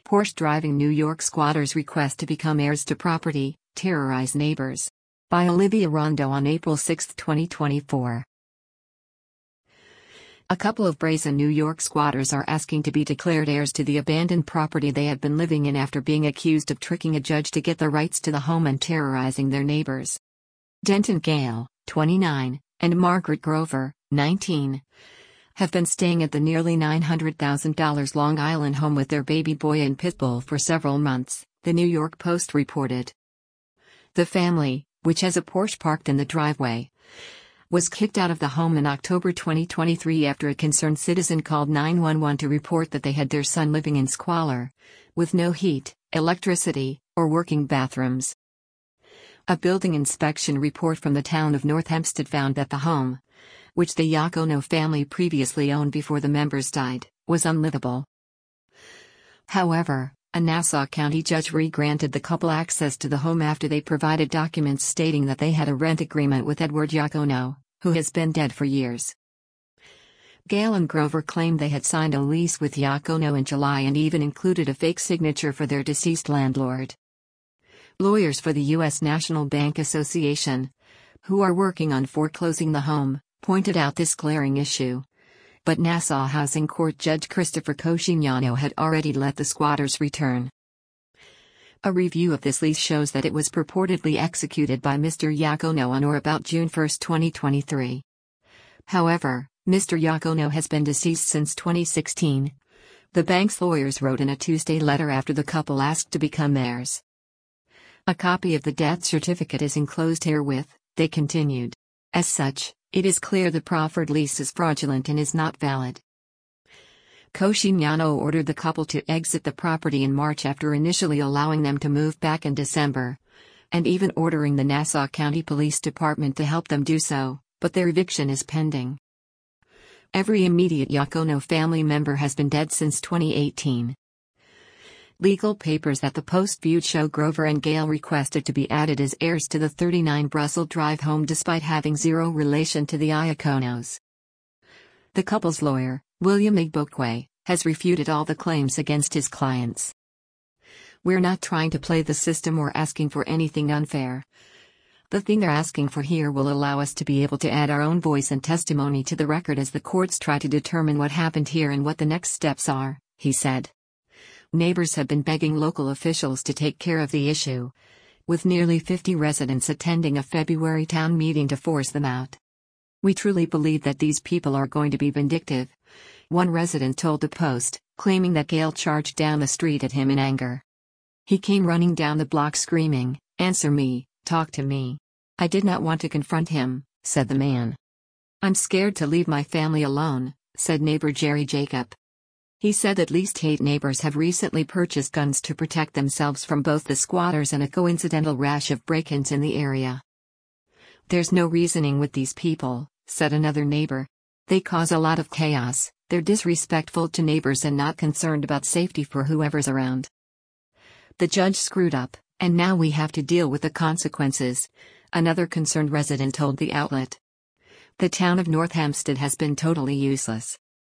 Porsche driving New York squatters' request to become heirs to property, terrorize neighbors. By Olivia Rondo on April 6, 2024. A couple of brazen New York squatters are asking to be declared heirs to the abandoned property they have been living in after being accused of tricking a judge to get the rights to the home and terrorizing their neighbors. Denton Gale, 29, and Margaret Grover, 19, have been staying at the nearly $900,000 Long Island home with their baby boy and pit bull for several months, the New York Post reported. The family, which has a Porsche parked in the driveway, was kicked out of the home in October 2023 after a concerned citizen called 911 to report that they had their son living in squalor, with no heat, electricity, or working bathrooms. A building inspection report from the town of North Hempstead found that the home, which the Iacono family previously owned before the members died, was unlivable. However, a Nassau County judge re-granted the couple access to the home after they provided documents stating that they had a rent agreement with Edward Iacono, who has been dead for years. Gale and Grover claimed they had signed a lease with Iacono in July and even included a fake signature for their deceased landlord. Lawyers for the U.S. National Bank Association, who are working on foreclosing the home, pointed out this glaring issue. But Nassau Housing Court Judge Christopher Coscignano had already let the squatters return. A review of this lease shows that it was purportedly executed by Mr. Iacono on or about June 1, 2023. However, Mr. Iacono has been deceased since 2016. The bank's lawyers wrote in a Tuesday letter after the couple asked to become heirs. A copy of the death certificate is enclosed herewith, they continued. As such, it is clear the proffered lease is fraudulent and is not valid. Coscignano ordered the couple to exit the property in March after initially allowing them to move back in December, and even ordering the Nassau County Police Department to help them do so, but their eviction is pending. Every immediate Iacono family member has been dead since 2018. Legal papers that the Post viewed show Grover and Gale requested to be added as heirs to the 39 Brussels Drive home despite having zero relation to the Iaconos. The couple's lawyer, William Igbokwe, has refuted all the claims against his clients. "We're not trying to play the system or asking for anything unfair. The thing they're asking for here will allow us to be able to add our own voice and testimony to the record as the courts try to determine what happened here and what the next steps are," he said. Neighbors have been begging local officials to take care of the issue, with nearly 50 residents attending a February town meeting to force them out. "We truly believe that these people are going to be vindictive," one resident told the Post, claiming that Gale charged down the street at him in anger. "He came running down the block screaming, 'Answer me, talk to me.' I did not want to confront him," said the man. "I'm scared to leave my family alone," said neighbor Jerry Jacob. He said at least 8 neighbors have recently purchased guns to protect themselves from both the squatters and a coincidental rash of break-ins in the area. "There's no reasoning with these people," said another neighbor. "They cause a lot of chaos, they're disrespectful to neighbors and not concerned about safety for whoever's around. The judge screwed up, and now we have to deal with the consequences," another concerned resident told the outlet. "The town of North Hempstead has been totally useless.